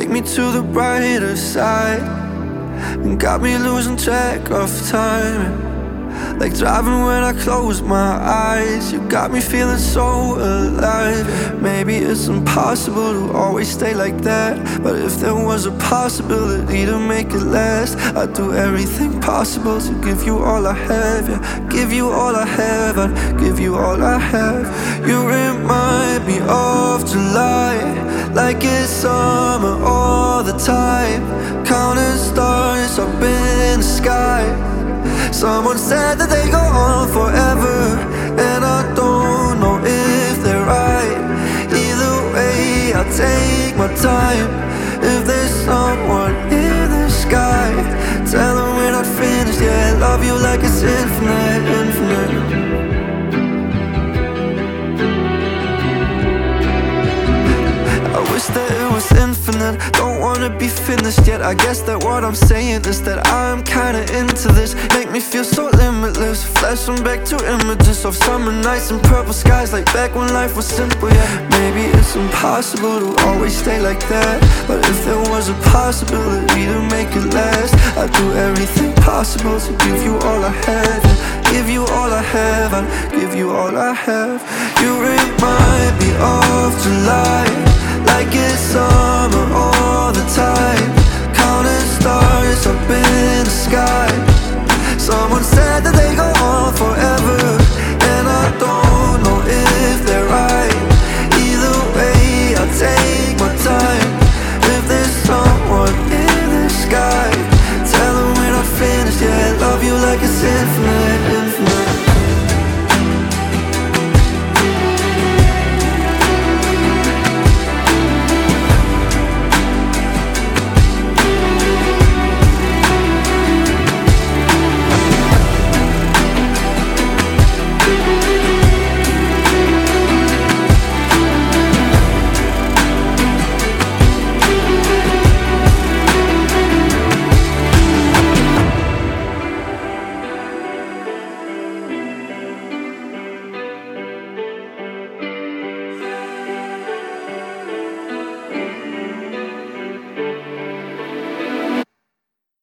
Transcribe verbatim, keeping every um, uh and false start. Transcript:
take me to the brighter side, and got me losing track of time. Like driving when I close my eyes, you got me feeling so alive. Maybe it's impossible to always stay like that, but if there was a possibility to make it last, I'd do everything possible to give you all I have. Yeah, give you all I have, I'd give you all I have. You remind me of July, like it's summer all the time. Counting stars up in the sky. Someone said that they go on forever, and I don't know if they're right. Either way, I'll take my time. If there's someone in the sky, tell them we're not finished yet. Love you like it's infinite, infinite. I wish that it was infinite. Don't wanna be finished yet. I guess that what I'm saying is that I'm kinda into this. Make me feel so limitless. Flashing back to images of summer nights and purple skies, like back when life was simple. Yeah, maybe it's impossible to always stay like that, but if there was a possibility to make it last, I'd do everything possible to give you all I have. Give you all I have, I'd give you all I have. You remind me of July, like it's summer. Oh,